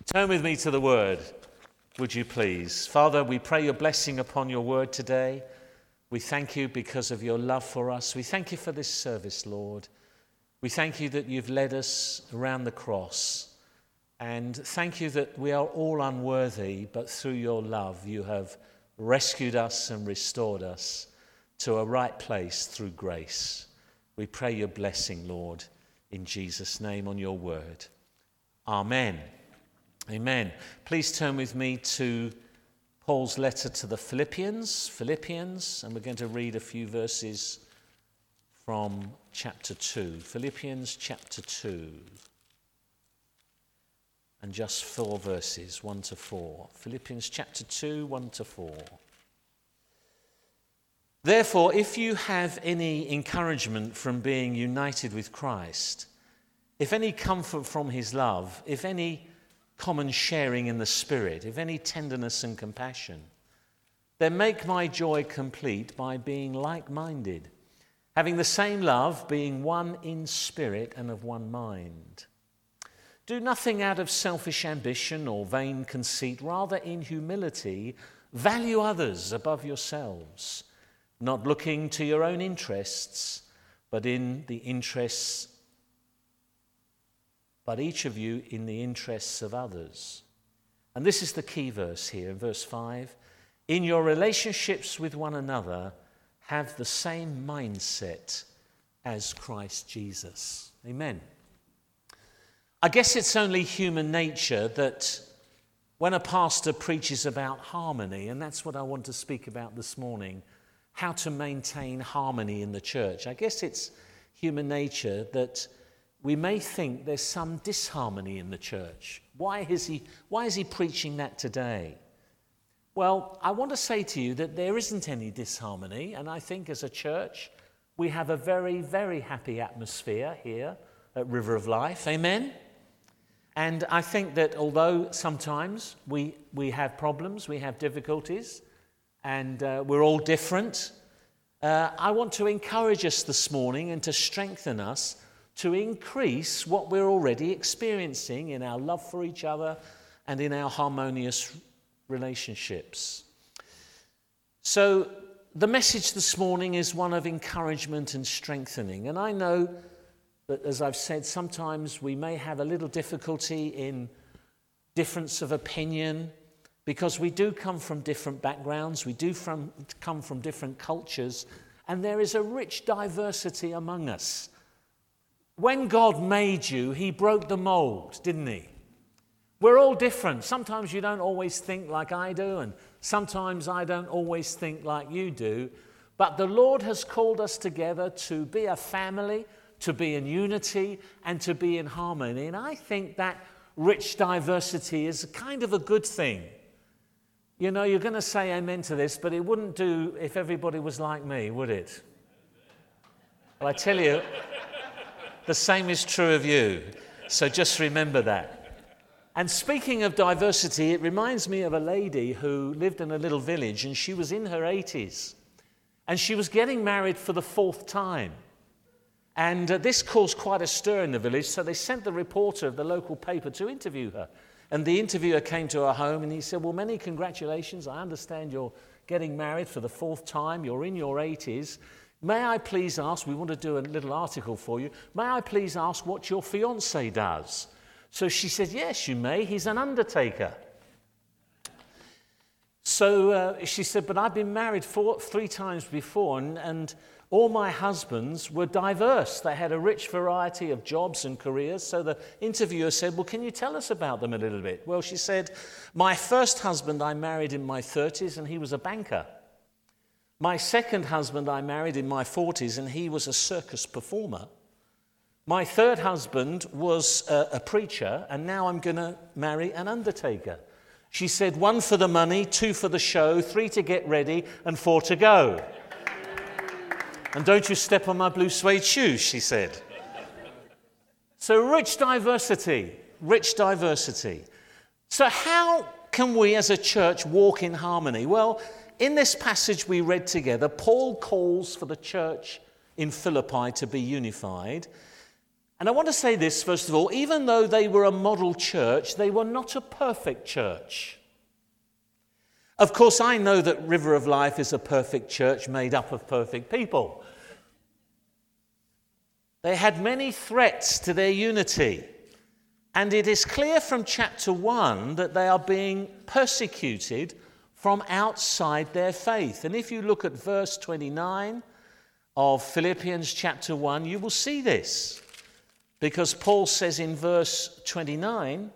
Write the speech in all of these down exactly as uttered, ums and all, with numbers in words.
Turn with me to the Word, would you please? Father, we pray your blessing upon your Word today. We thank you because of your love for us. We thank you for this service, Lord. We thank you that you've led us around the cross. And thank you that we are all unworthy, but through your love you have rescued us and restored us to a right place through grace. We pray your blessing, Lord, in Jesus' name on your word. Amen. Amen. Please turn with me to Paul's letter to the Philippians, Philippians, and we're going to read a few verses from chapter two. Philippians chapter two. And just four verses, one to four. Philippians chapter two, one to four. Therefore, if you have any encouragement from being united with Christ, if any comfort from his love, if any common sharing in the Spirit, if any tenderness and compassion, then make my joy complete by being like-minded, having the same love, being one in spirit and of one mind. Do nothing out of selfish ambition or vain conceit, rather in humility value others above yourselves, not looking to your own interests, but in the interests but each of you in the interests of others. And this is the key verse here in verse five. In your relationships with one another, have the same mindset as Christ Jesus. Amen. I guess it's only human nature that when a pastor preaches about harmony, and that's what I want to speak about this morning, how to maintain harmony in the church. I guess it's human nature that we may think there's some disharmony in the church. Why is he, why is he preaching that today? Well, I want to say to you that there isn't any disharmony, and I think as a church, we have a very, very happy atmosphere here at River of Life. Amen? And I think that although sometimes we, we have problems, we have difficulties, and uh, we're all different, uh, I want to encourage us this morning and to strengthen us to increase what we're already experiencing in our love for each other and in our harmonious relationships. So the message this morning is one of encouragement and strengthening. And I know that, as I've said, sometimes we may have a little difficulty in difference of opinion because we do come from different backgrounds, we do from, come from different cultures, and there is a rich diversity among us. When God made you, he broke the mold, didn't he? We're all different. Sometimes you don't always think like I do, and sometimes I don't always think like you do. But the Lord has called us together to be a family, to be in unity, and to be in harmony. And I think that rich diversity is kind of a good thing. You know, you're going to say amen to this, but it wouldn't do if everybody was like me, would it? Well, I tell you, the same is true of you, so just remember that. And speaking of diversity, it reminds me of a lady who lived in a little village, and she was in her eighties, and she was getting married for the fourth time. And uh, this caused quite a stir in the village, so they sent the reporter of the local paper to interview her. And the interviewer came to her home, and he said, well, many congratulations. I understand you're getting married for the fourth time. You're in your eighties. May I please ask, we want to do a little article for you, may I please ask what your fiancé does? So she said, yes, you may, he's an undertaker. So uh, she said, but I've been married four, three times before, and, and all my husbands were diverse. They had a rich variety of jobs and careers. So the interviewer said, well, can you tell us about them a little bit? Well, she said, my first husband I married in my thirties, and he was a banker. My second husband I married in my forties, and he was a circus performer. My third husband was a, a preacher, and now I'm going to marry an undertaker. She said, one for the money, two for the show, three to get ready, and four to go. And don't you step on my blue suede shoes, she said. So rich diversity, rich diversity. So how can we as a church walk in harmony? Well, in this passage we read together, Paul calls for the church in Philippi to be unified. And I want to say this, first of all, even though they were a model church, they were not a perfect church. Of course, I know that River of Life is a perfect church made up of perfect people. They had many threats to their unity. And it is clear from chapter one that they are being persecuted from outside their faith. And if you look at verse twenty-nine of Philippians chapter one, you will see this. Because Paul says in verse twenty-nine,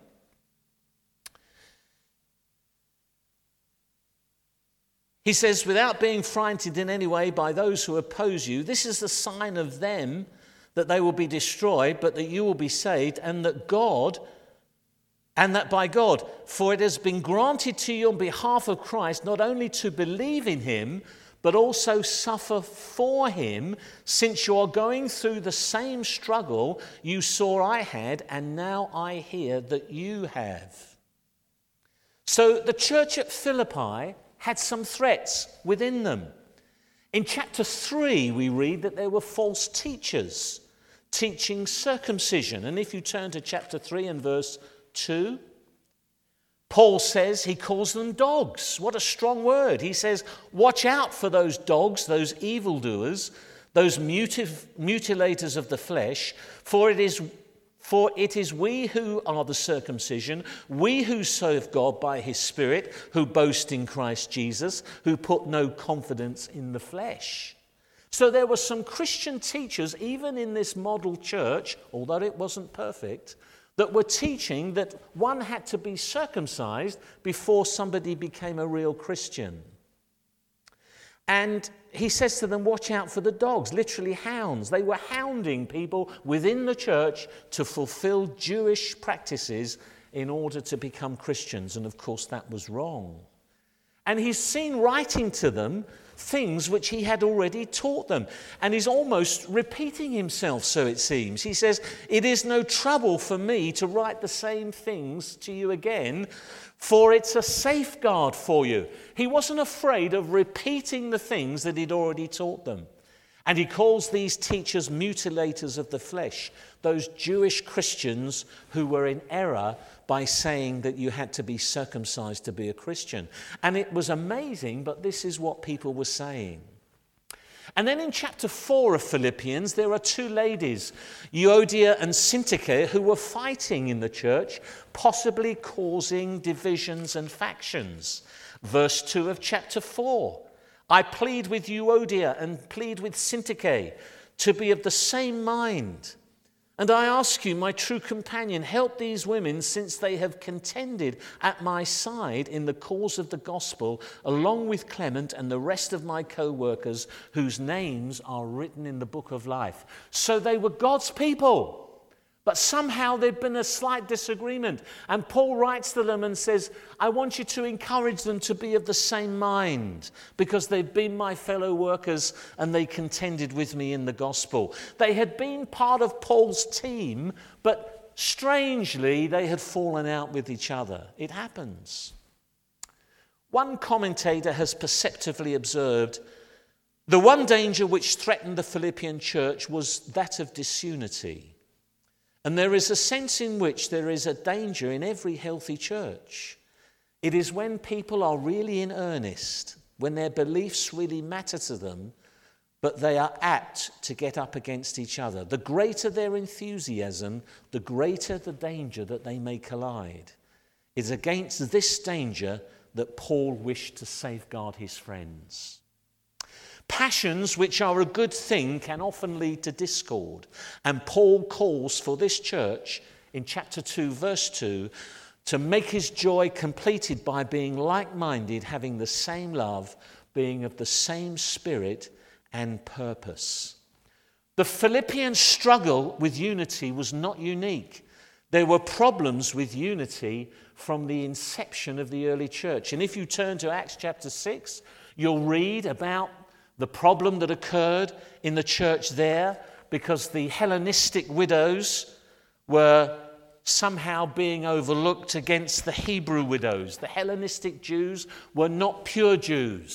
he says, without being frightened in any way by those who oppose you, this is the sign of them that they will be destroyed, but that you will be saved, and that God, and that by God, for it has been granted to you on behalf of Christ not only to believe in him, but also suffer for him, since you are going through the same struggle you saw I had, and now I hear that you have. So the church at Philippi had some threats within them. In chapter three, we read that there were false teachers teaching circumcision. And if you turn to chapter three and verse two, Paul says he calls them dogs. What a strong word. He says, watch out for those dogs, those evildoers, those mutil- mutilators of the flesh, for it is For it is we who are the circumcision, we who serve God by his Spirit, who boast in Christ Jesus, who put no confidence in the flesh. So there were some Christian teachers, even in this model church, although it wasn't perfect, that were teaching that one had to be circumcised before somebody became a real Christian. And he says to them, watch out for the dogs, literally hounds. They were hounding people within the church to fulfill Jewish practices in order to become Christians. And of course, that was wrong. And he's seen writing to them things which he had already taught them. And he's almost repeating himself, so it seems. He says, it is no trouble for me to write the same things to you again, for it's a safeguard for you. He wasn't afraid of repeating the things that he'd already taught them. And he calls these teachers mutilators of the flesh, those Jewish Christians who were in error by saying that you had to be circumcised to be a Christian. And it was amazing, but this is what people were saying. And then in chapter four of Philippians, there are two ladies, Euodia and Syntyche, who were fighting in the church, possibly causing divisions and factions. Verse two of chapter four, I plead with Euodia and plead with Syntyche to be of the same mind. And I ask you, my true companion, help these women, since they have contended at my side in the cause of the gospel, along with Clement and the rest of my co-workers, whose names are written in the book of life. So they were God's people. But somehow there'd been a slight disagreement. And Paul writes to them and says, I want you to encourage them to be of the same mind, because they've been my fellow workers and they contended with me in the gospel. They had been part of Paul's team, but strangely they had fallen out with each other. It happens. One commentator has perceptively observed the one danger which threatened the Philippian church was that of disunity. And there is a sense in which there is a danger in every healthy church. It is when people are really in earnest, when their beliefs really matter to them, but they are apt to get up against each other. The greater their enthusiasm, the greater the danger that they may collide. It's against this danger that Paul wished to safeguard his friends. Passions, which are a good thing, can often lead to discord. And Paul calls for this church in chapter two, verse two, to make his joy completed by being like-minded, having the same love, being of the same spirit and purpose. The Philippian struggle with unity was not unique. There were problems with unity from the inception of the early church. And if you turn to Acts chapter six, you'll read about the problem that occurred in the church there, because the Hellenistic widows were somehow being overlooked against the Hebrew widows. The Hellenistic Jews were not pure Jews.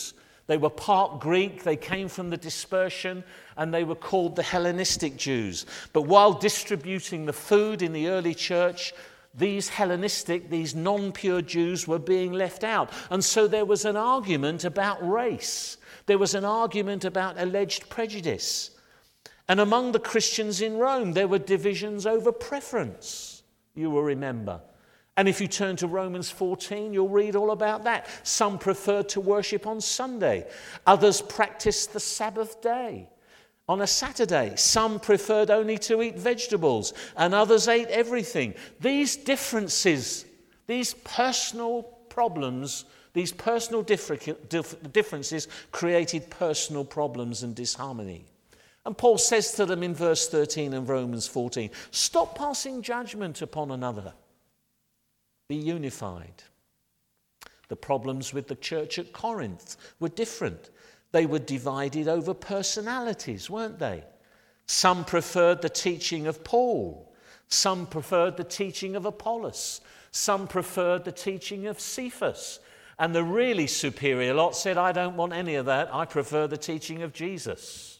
They were part Greek, they came from the dispersion, and they were called the Hellenistic Jews. But while distributing the food in the early church, these Hellenistic, these non-pure Jews were being left out. And so there was an argument about race. There was an argument about alleged prejudice. And among the Christians in Rome, there were divisions over preference, you will remember. And if you turn to Romans fourteen, you'll read all about that. Some preferred to worship on Sunday. Others practiced the Sabbath day on a Saturday. Some preferred only to eat vegetables, and others ate everything. These differences, these personal problems, these personal differences created personal problems and disharmony. And Paul says to them in verse thirteen of Romans fourteen, stop passing judgment upon another. Be unified. The problems with the church at Corinth were different. They were divided over personalities, weren't they? Some preferred the teaching of Paul. Some preferred the teaching of Apollos. Some preferred the teaching of Cephas. And the really superior lot said, I don't want any of that. I prefer the teaching of Jesus.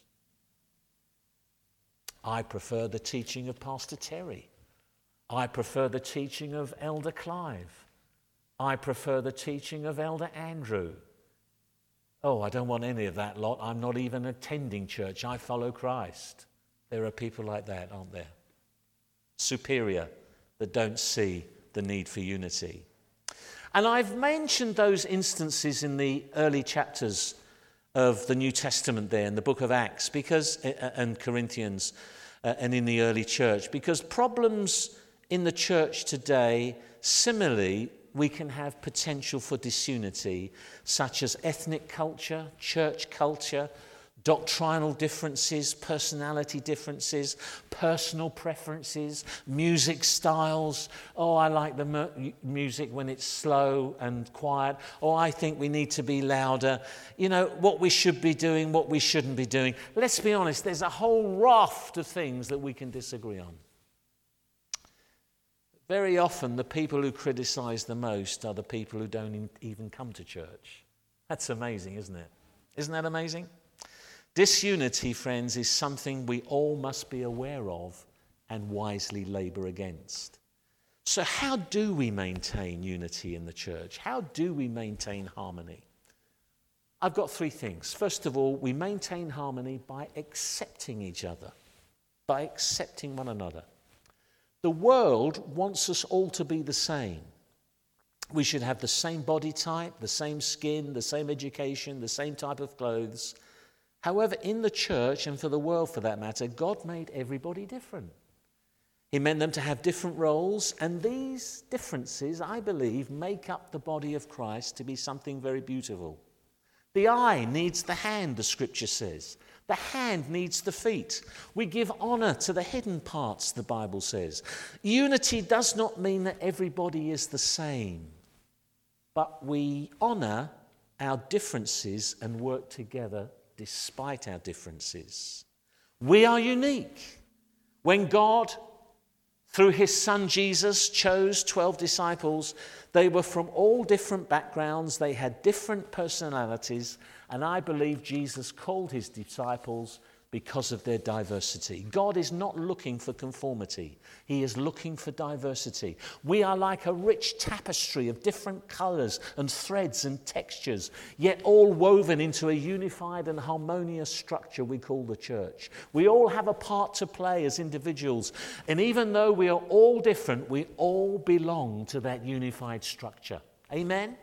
I prefer the teaching of Pastor Terry. I prefer the teaching of Elder Clive. I prefer the teaching of Elder Andrew. Oh, I don't want any of that lot. I'm not even attending church. I follow Christ. There are people like that, aren't there? Superior, that don't see the need for unity. And I've mentioned those instances in the early chapters of the New Testament there in the book of Acts because and Corinthians uh, and in the early church, because problems in the church today, similarly, we can have potential for disunity, such as ethnic culture, church culture, doctrinal differences, personality differences, personal preferences, music styles. Oh, I like the mu- music when it's slow and quiet. Oh, I think we need to be louder. You know, what we should be doing, what we shouldn't be doing. Let's be honest, there's a whole raft of things that we can disagree on. Very often, the people who criticize the most are the people who don't even come to church. That's amazing, isn't it? Isn't that amazing? Disunity, friends, is something we all must be aware of and wisely labor against. So how do we maintain unity in the church? How do we maintain harmony? I've got three things. First of all, we maintain harmony by accepting each other, by accepting one another. The world wants us all to be the same. We should have the same body type, the same skin, the same education, the same type of clothes. However, in the church, and for the world for that matter, God made everybody different. He meant them to have different roles, and these differences, I believe, make up the body of Christ to be something very beautiful. The eye needs the hand, the scripture says. The hand needs the feet. We give honor to the hidden parts, the Bible says. Unity does not mean that everybody is the same, but we honor our differences and work together despite our differences. We are unique. When God, through his son Jesus, chose twelve disciples, they were from all different backgrounds, they had different personalities, and I believe Jesus called his disciples because of their diversity. God is not looking for conformity. He is looking for diversity. We are like a rich tapestry of different colors and threads and textures, yet all woven into a unified and harmonious structure we call the church. We all have a part to play as individuals, and even though we are all different, we all belong to that unified structure. Amen?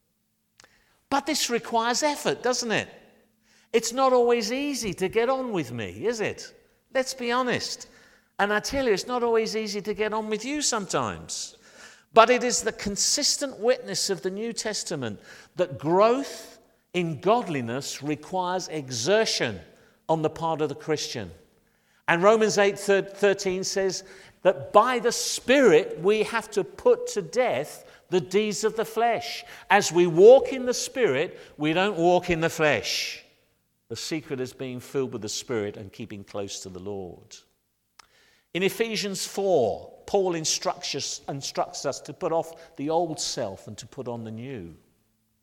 But this requires effort, doesn't it? It's not always easy to get on with me, is it? Let's be honest. And I tell you, it's not always easy to get on with you sometimes. But it is the consistent witness of the New Testament that growth in godliness requires exertion on the part of the Christian. And Romans eight thirteen says that by the Spirit we have to put to death the deeds of the flesh. As we walk in the Spirit, we don't walk in the flesh. The secret is being filled with the Spirit and keeping close to the Lord. In Ephesians four, Paul instructs us, instructs us to put off the old self and to put on the new.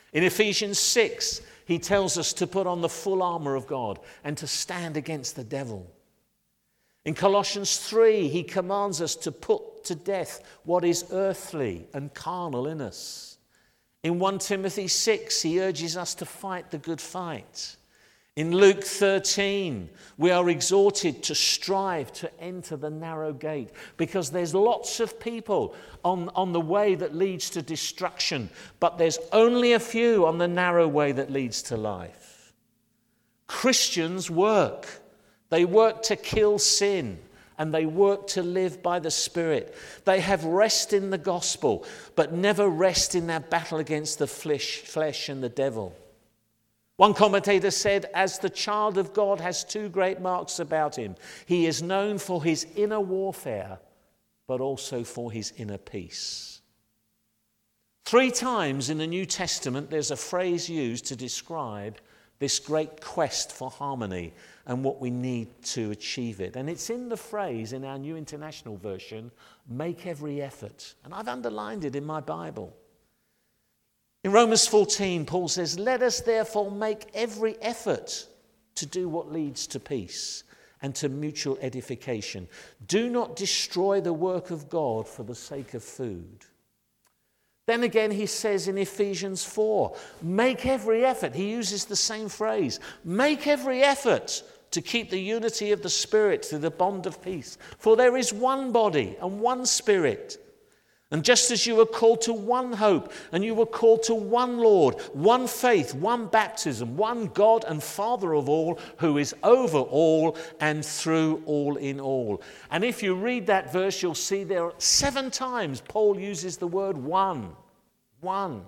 In Ephesians six, he tells us to put on the full armor of God and to stand against the devil. In Colossians three, he commands us to put to death what is earthly and carnal in us. In First Timothy six, he urges us to fight the good fight. In Luke thirteen, we are exhorted to strive to enter the narrow gate, because there's lots of people on, on the way that leads to destruction, but there's only a few on the narrow way that leads to life. Christians work. They work to kill sin, and they work to live by the Spirit. They have rest in the gospel, but never rest in their battle against the flesh, flesh and the devil. One commentator said, as the child of God has two great marks about him. He is known for his inner warfare, but also for his inner peace. Three times in the New Testament, there's a phrase used to describe this great quest for harmony and what we need to achieve it. And it's in the phrase in our New International Version, make every effort. And I've underlined it in my Bible. In Romans fourteen, Paul says, let us therefore make every effort to do what leads to peace and to mutual edification. Do not destroy the work of God for the sake of food. Then again, he says in Ephesians four, make every effort. He uses the same phrase. Make every effort to keep the unity of the Spirit through the bond of peace. For there is one body and one Spirit. And just as you were called to one hope, and you were called to one Lord, one faith, one baptism, one God and Father of all, who is over all and through all in all. And if you read that verse, you'll see there are seven times Paul uses the word one. One.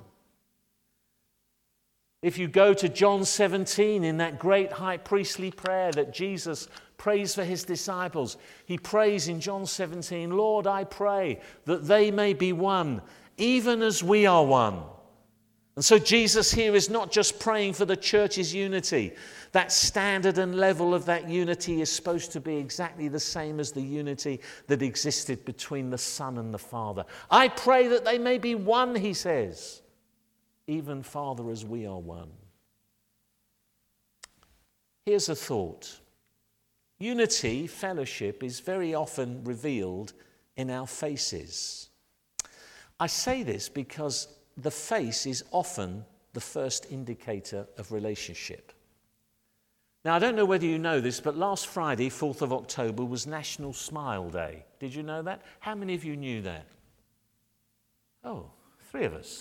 If you go to John seventeen, in that great high priestly prayer that Jesus prays for his disciples, he prays in John seventeen, Lord, I pray that they may be one, even as we are one. And so Jesus here is not just praying for the church's unity. That standard and level of that unity is supposed to be exactly the same as the unity that existed between the Son and the Father. I pray that they may be one, he says, even Father, as we are one. Here's a thought. Unity, fellowship, is very often revealed in our faces. I say this because the face is often the first indicator of relationship. Now, I don't know whether you know this, but last Friday, fourth of October, was National Smile Day. Did you know that? How many of you knew that? Oh, three of us.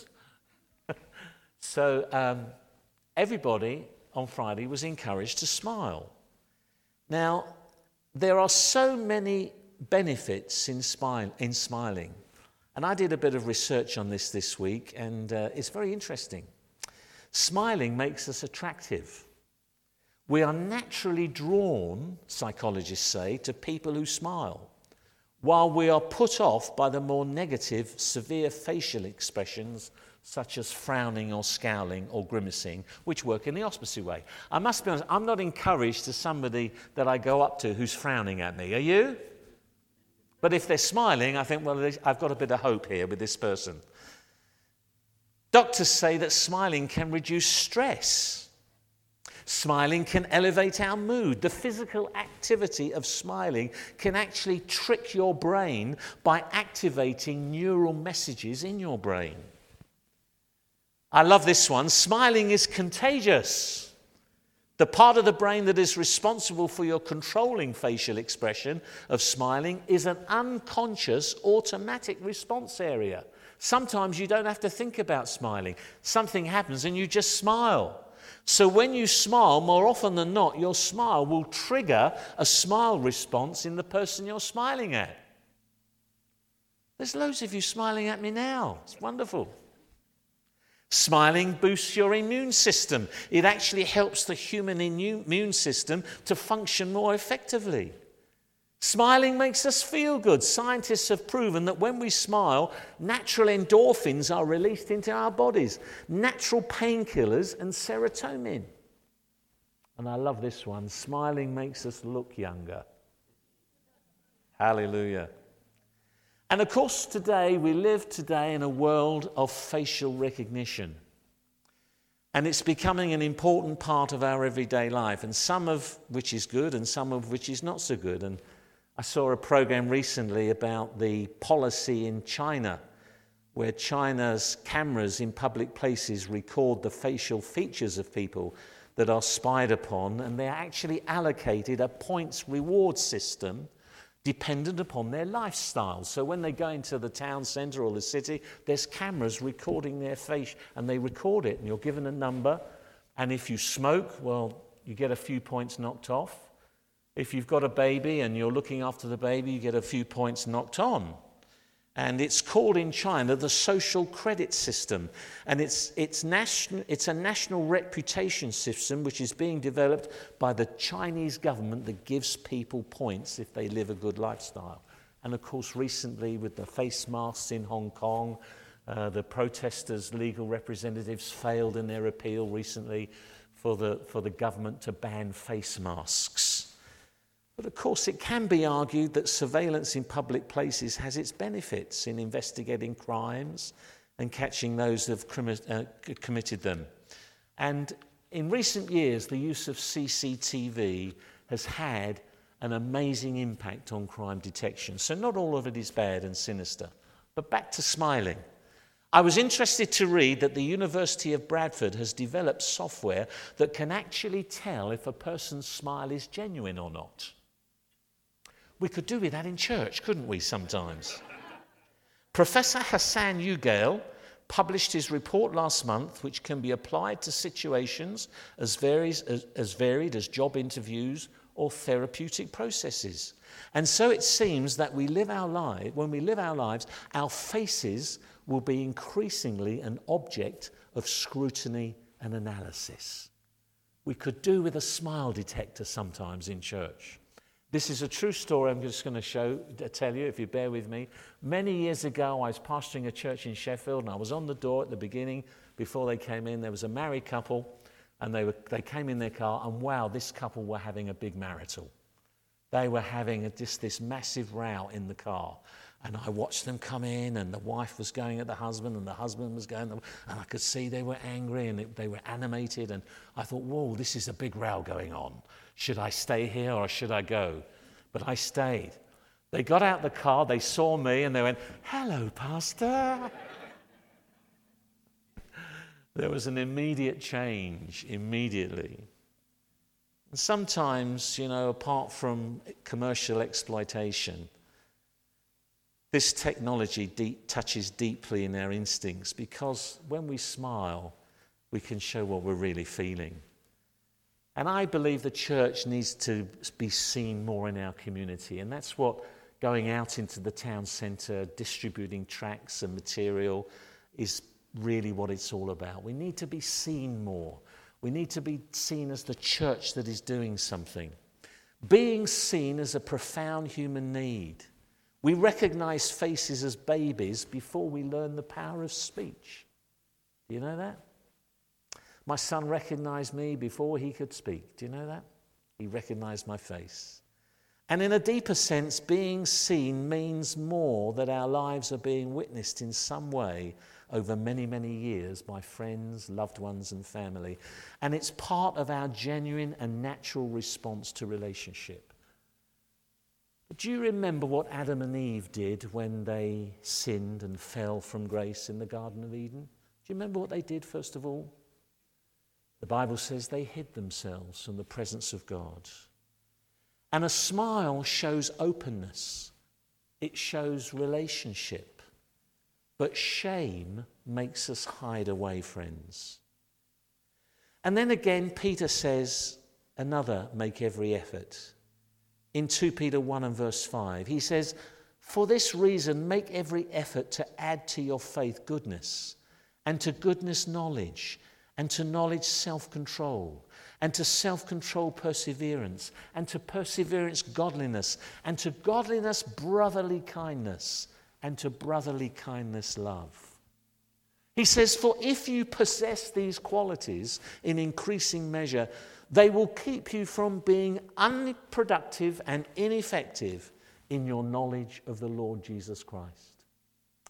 So um, everybody on Friday was encouraged to smile. Now, there are so many benefits in, smile, in smiling. And I did a bit of research on this this week, and uh, it's very interesting. Smiling makes us attractive. We are naturally drawn, psychologists say, to people who smile, while we are put off by the more negative, severe facial expressions such as frowning or scowling or grimacing, which work in the opposite way. I must be honest, I'm not encouraged to somebody that I go up to who's frowning at me. Are you? But if they're smiling, I think, well, I've got a bit of hope here with this person. Doctors say that smiling can reduce stress. Smiling can elevate our mood. The physical activity of smiling can actually trick your brain by activating neural messages in your brain. I love this one. Smiling is contagious. The part of the brain that is responsible for your controlling facial expression of smiling is an unconscious automatic response area. Sometimes you don't have to think about smiling. Something happens and you just smile. So when you smile, more often than not, your smile will trigger a smile response in the person you're smiling at. There's loads of you smiling at me now. It's wonderful. Smiling boosts your immune system. It actually helps the human immune system to function more effectively. Smiling makes us feel good. Scientists have proven that when we smile, natural endorphins are released into our bodies, natural painkillers and serotonin. And I love this one. Smiling makes us look younger. Hallelujah. And of course today, we live today in a world of facial recognition. And it's becoming an important part of our everyday life, and some of which is good and some of which is not so good. And I saw a program recently about the policy in China, where China's cameras in public places record the facial features of people that are spied upon, and they're actually allocated a points reward system dependent upon their lifestyle. So when they go into the town centre or the city, there's cameras recording their face, and they record it, and you're given a number. And if you smoke, well, you get a few points knocked off. If you've got a baby and you're looking after the baby, you get a few points knocked on. And it's called in China the social credit system. And it's, it's, national, it's a national reputation system which is being developed by the Chinese government that gives people points if they live a good lifestyle. And of course, recently with the face masks in Hong Kong, uh, the protesters' legal representatives failed in their appeal recently for the, for the government to ban face masks. But of course, it can be argued that surveillance in public places has its benefits in investigating crimes and catching those who have commi- uh, committed them. And in recent years, the use of C C T V has had an amazing impact on crime detection. So not all of it is bad and sinister. But back to smiling. I was interested to read that the University of Bradford has developed software that can actually tell if a person's smile is genuine or not. We could do with that in church, couldn't we, sometimes? Professor Hassan Ugail published his report last month, which can be applied to situations as, varies, as, as varied as job interviews or therapeutic processes. And so it seems that we live our life, when we live our lives, our faces will be increasingly an object of scrutiny and analysis. We could do with a smile detector sometimes in church. This is a true story I'm just going to show, tell you, if you bear with me. Many years ago, I was pastoring a church in Sheffield, and I was on the door at the beginning. Before they came in, there was a married couple, and they were they came in their car, and wow, this couple were having a big marital. They were having a, just this massive row in the car. And I watched them come in, and the wife was going at the husband, and the husband was going, and I could see they were angry, and they were animated, and I thought, whoa, this is a big row going on. Should I stay here or should I go? But I stayed. They got out the car, they saw me, and they went, hello, Pastor. There was an immediate change, immediately. And sometimes, you know, apart from commercial exploitation, this technology deep, touches deeply in our instincts, because when we smile, we can show what we're really feeling. And I believe the church needs to be seen more in our community. And that's what going out into the town centre, distributing tracts and material is really what it's all about. We need to be seen more. We need to be seen as the church that is doing something. Being seen is a profound human need. We recognise faces as babies before we learn the power of speech. Do you know that? My son recognised me before he could speak. Do you know that? He recognised my face. And in a deeper sense, being seen means more that our lives are being witnessed in some way over many, many years by friends, loved ones, and family. And it's part of our genuine and natural response to relationship. But do you remember what Adam and Eve did when they sinned and fell from grace in the Garden of Eden? Do you remember what they did, first of all? The Bible says they hid themselves from the presence of God. And a smile shows openness. It shows relationship. But shame makes us hide away, friends. And then again, Peter says, another, make every effort. In Second Peter one and verse five, he says, for this reason, make every effort to add to your faith goodness, and to goodness knowledge, and to knowledge self-control, and to self-control perseverance, and to perseverance godliness, and to godliness brotherly kindness, and to brotherly kindness love. He says, for if you possess these qualities in increasing measure, they will keep you from being unproductive and ineffective in your knowledge of the Lord Jesus Christ.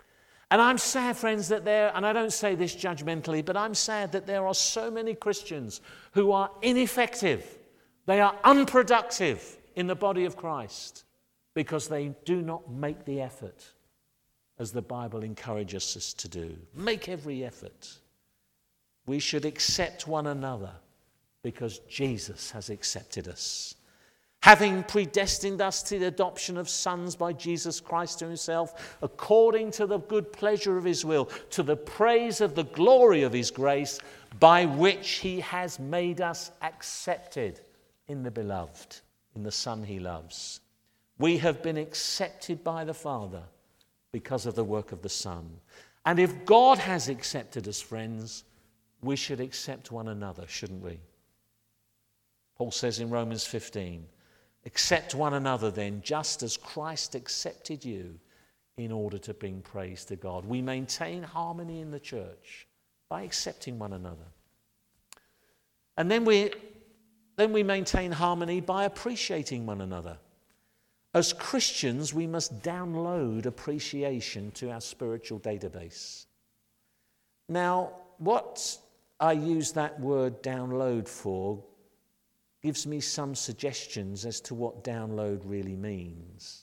And I'm sad, friends, that there, and I don't say this judgmentally, but I'm sad that there are so many Christians who are ineffective. They are unproductive in the body of Christ because they do not make the effort, as the Bible encourages us to do. Make every effort. We should accept one another because Jesus has accepted us. Having predestined us to the adoption of sons by Jesus Christ to himself, according to the good pleasure of his will, to the praise of the glory of his grace, by which he has made us accepted in the beloved, in the Son he loves. We have been accepted by the Father because of the work of the Son. And if God has accepted us, friends, we should accept one another, shouldn't we? Paul says in Romans fifteen, accept one another then, just as Christ accepted you, in order to bring praise to God. We maintain harmony in the church by accepting one another. And then we, then we maintain harmony by appreciating one another. As Christians, we must download appreciation to our spiritual database. Now, what I use that word download for gives me some suggestions as to what download really means.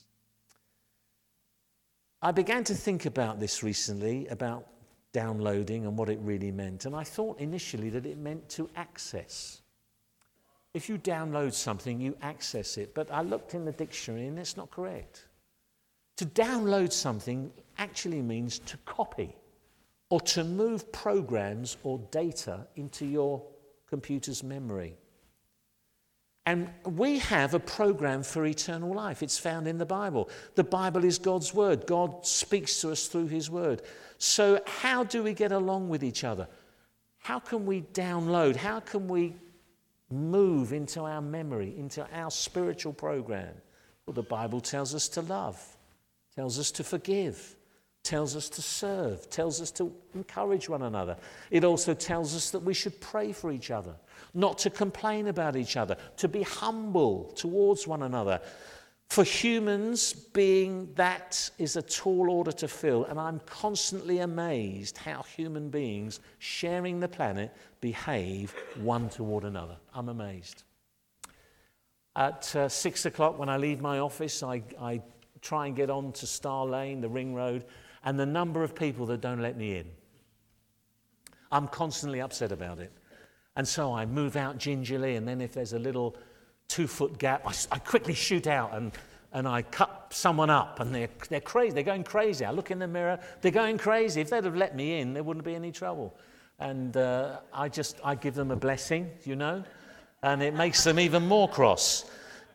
I began to think about this recently, about downloading and what it really meant, and I thought initially that it meant to access. If you download something, you access it, but I looked in the dictionary and it's not correct. To download something actually means to copy or to move programs or data into your computer's memory. And we have a program for eternal life. It's found in the Bible. The Bible is God's word. God speaks to us through his word. So how do we get along with each other? How can we download? How can we move into our memory, into our spiritual program? Well, the Bible tells us to love, tells us to forgive, tells us to serve, tells us to encourage one another. It also tells us that we should pray for each other, not to complain about each other, to be humble towards one another. For humans, being that is a tall order to fill, and I'm constantly amazed how human beings sharing the planet behave one toward another. I'm amazed. At uh, six o'clock when I leave my office, I, I try and get on to Star Lane, the Ring Road, and the number of people that don't let me in. I'm constantly upset about it. And so I move out gingerly, and then if there's a little two-foot gap, I, I quickly shoot out and, and I cut someone up, and they're, they're crazy. They're going crazy. I look in the mirror. They're going crazy. If they'd have let me in, there wouldn't be any trouble. And uh, I just, I give them a blessing, you know, and it makes them even more cross.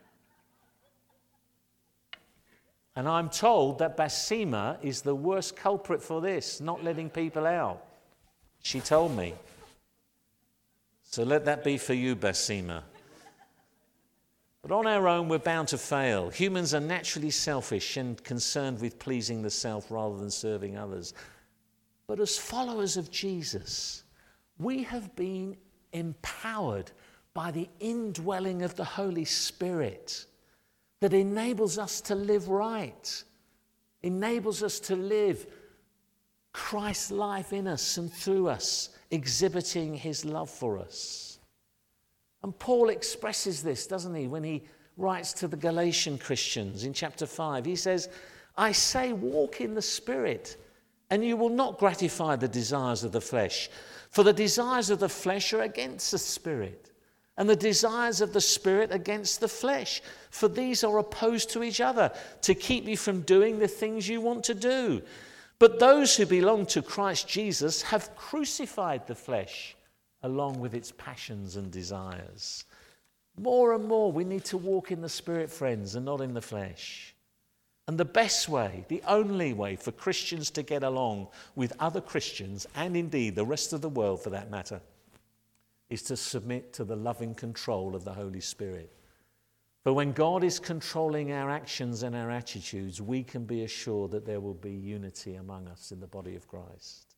And I'm told that Basima is the worst culprit for this, not letting people out. She told me. So let that be for you, Basima. But on our own, we're bound to fail. Humans are naturally selfish and concerned with pleasing the self rather than serving others. But as followers of Jesus, we have been empowered by the indwelling of the Holy Spirit that enables us to live right, enables us to live Christ's life in us and through us, exhibiting his love for us. And Paul expresses this, doesn't he, when he writes to the Galatian Christians in chapter five. He says, I say walk in the Spirit, and you will not gratify the desires of the flesh. For the desires of the flesh are against the Spirit, and the desires of the Spirit against the flesh. For these are opposed to each other, to keep you from doing the things you want to do. But those who belong to Christ Jesus have crucified the flesh along with its passions and desires. More and more we need to walk in the Spirit, friends, and not in the flesh. And the best way, the only way for Christians to get along with other Christians, and indeed the rest of the world for that matter, is to submit to the loving control of the Holy Spirit. For when God is controlling our actions and our attitudes, we can be assured that there will be unity among us in the body of Christ.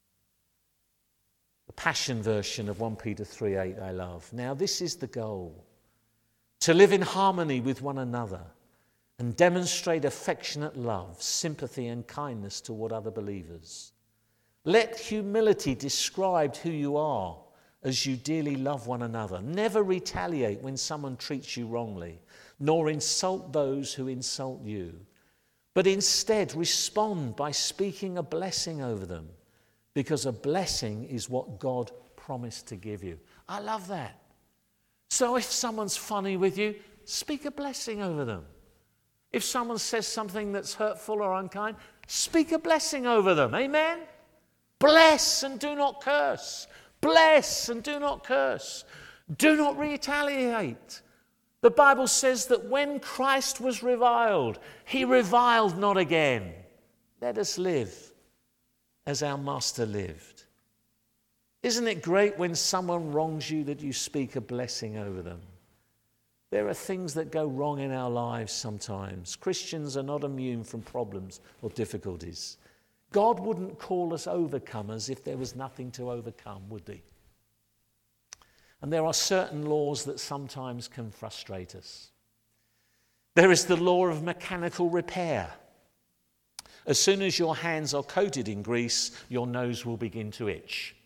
The Passion version of First Peter three eight I love. Now this is the goal, to live in harmony with one another and demonstrate affectionate love, sympathy, and kindness toward other believers. Let humility describe who you are as you dearly love one another. Never retaliate when someone treats you wrongly, nor insult those who insult you, but instead respond by speaking a blessing over them, because a blessing is what God promised to give you. I love that. So if someone's funny with you, speak a blessing over them. If someone says something that's hurtful or unkind, speak a blessing over them. Amen? Bless and do not curse. Bless and do not curse. Do not retaliate. The Bible says that when Christ was reviled, he reviled not again. Let us live as our Master lived. Isn't it great when someone wrongs you that you speak a blessing over them? There are things that go wrong in our lives sometimes. Christians are not immune from problems or difficulties. God wouldn't call us overcomers if there was nothing to overcome, would he? And there are certain laws that sometimes can frustrate us. There is the law of mechanical repair. As soon as your hands are coated in grease, your nose will begin to itch.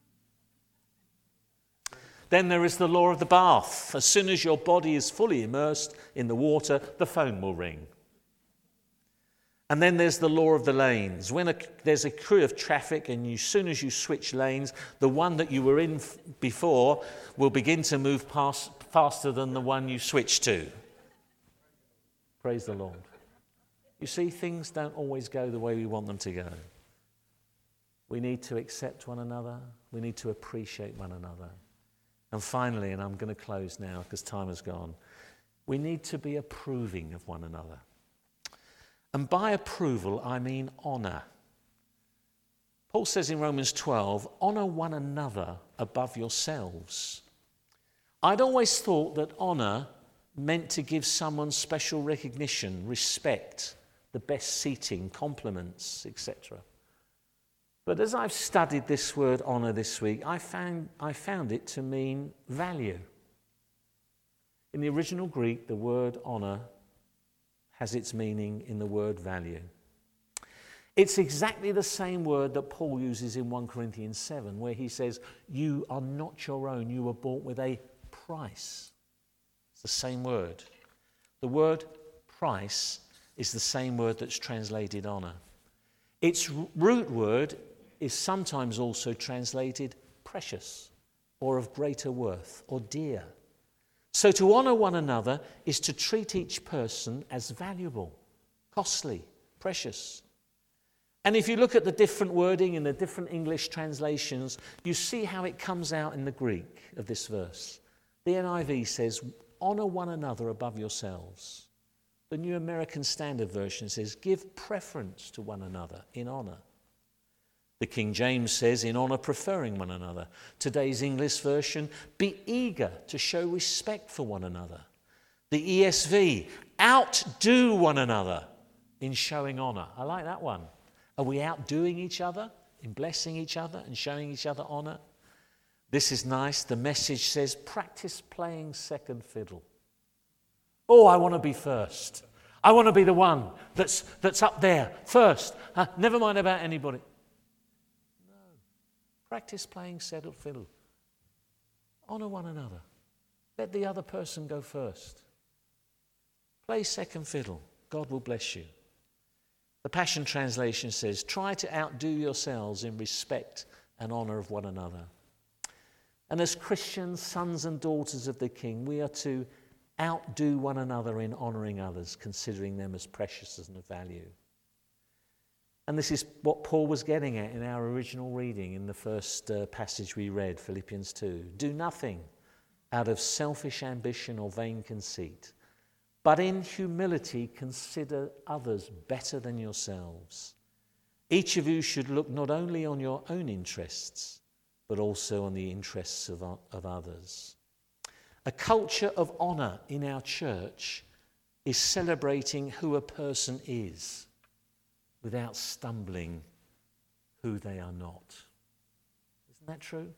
Then there is the law of the bath. As soon as your body is fully immersed in the water, the phone will ring. And then there's the law of the lanes. When a, there's a crew of traffic and as soon as you switch lanes, the one that you were in f- before will begin to move past, faster than the one you switched to. Praise the Lord. You see, things don't always go the way we want them to go. We need to accept one another. We need to appreciate one another. And finally, and I'm going to close now because time has gone, we need to be approving of one another. And by approval, I mean honour. Paul says in Romans twelve, honour one another above yourselves. I'd always thought that honour meant to give someone special recognition, respect, the best seating, compliments, et cetera. But as I've studied this word honour this week, I found, I found it to mean value. In the original Greek, the word honour has its meaning in the word value. It's exactly the same word that Paul uses in First Corinthians seven, where he says, you are not your own, you were bought with a price. It's the same word. The word price is the same word that's translated honour. Its root word is sometimes also translated precious, or of greater worth, or dear. So to honour one another is to treat each person as valuable, costly, precious. And if you look at the different wording in the different English translations, you see how it comes out in the Greek of this verse. The N I V says, honour one another above yourselves. The New American Standard Version says, give preference to one another in honour. The King James says, in honour preferring one another. Today's English version, be eager to show respect for one another. The E S V, outdo one another in showing honour. I like that one. Are we outdoing each other in blessing each other and showing each other honour? This is nice. The Message says, practice playing second fiddle. Oh, I want to be first. I want to be the one that's, that's up there first. Uh, never mind about anybody. Practice playing settled fiddle. Honour one another. Let the other person go first. Play second fiddle. God will bless you. The Passion Translation says, try to outdo yourselves in respect and honour of one another. And as Christians, sons and daughters of the King, we are to outdo one another in honouring others, considering them as precious and of value. And this is what Paul was getting at in our original reading in the first uh, passage we read, Philippians two. Do nothing out of selfish ambition or vain conceit, but in humility consider others better than yourselves. Each of you should look not only on your own interests, but also on the interests of, of others. A culture of honour in our church is celebrating who a person is, without stumbling who they are not. Isn't that true?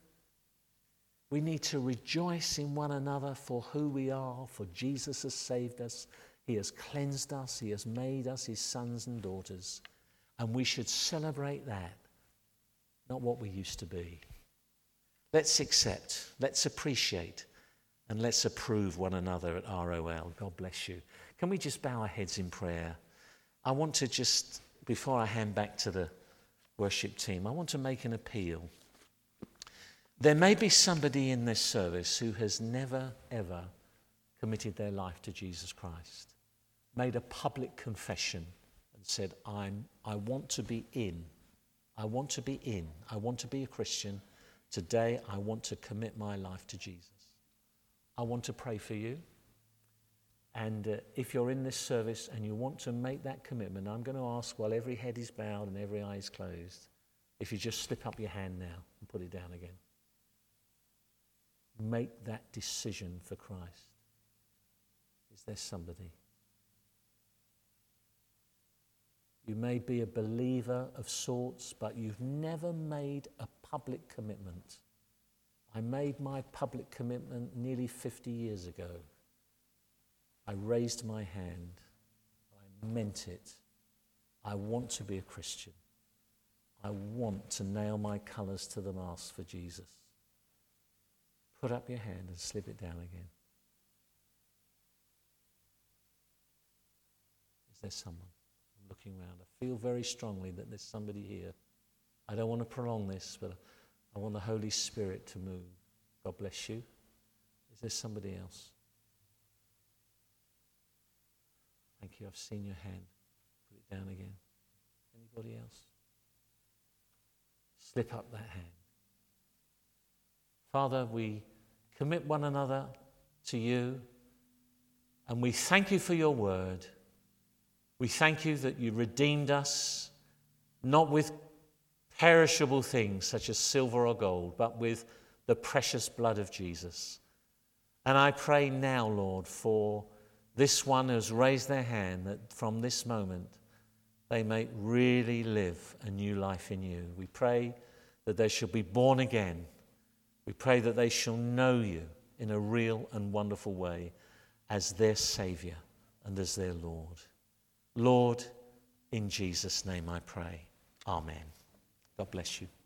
We need to rejoice in one another for who we are, for Jesus has saved us. He has cleansed us. He has made us his sons and daughters. And we should celebrate that, not what we used to be. Let's accept, let's appreciate, and let's approve one another at R O L. God bless you. Can we just bow our heads in prayer? I want to just, before I hand back to the worship team, I want to make an appeal. There may be somebody in this service who has never, ever committed their life to Jesus Christ, made a public confession and said, I'm, I want to be in. I want to be in. I want to be a Christian. Today, I want to commit my life to Jesus. I want to pray for you. And uh, if you're in this service and you want to make that commitment, I'm going to ask while every head is bowed and every eye is closed, if you just slip up your hand now and put it down again. Make that decision for Christ. Is there somebody? You may be a believer of sorts, but you've never made a public commitment. I made my public commitment nearly fifty years ago. I raised my hand. I meant it. I want to be a Christian. I want to nail my colours to the mast for Jesus. Put up your hand and slip it down again. Is there someone? I'm looking around. I feel very strongly that there's somebody here. I don't want to prolong this, but I want the Holy Spirit to move. God bless you. Is there somebody else? Thank you. I've seen your hand. Put it down again. Anybody else? Slip up that hand. Father, we commit one another to you, and we thank you for your word. We thank you that you redeemed us, not with perishable things such as silver or gold, but with the precious blood of Jesus. And I pray now, Lord, for this one who's raised their hand, that from this moment they may really live a new life in you. We pray that they shall be born again. We pray that they shall know you in a real and wonderful way as their Saviour and as their Lord. Lord, in Jesus' name I pray. Amen. God bless you.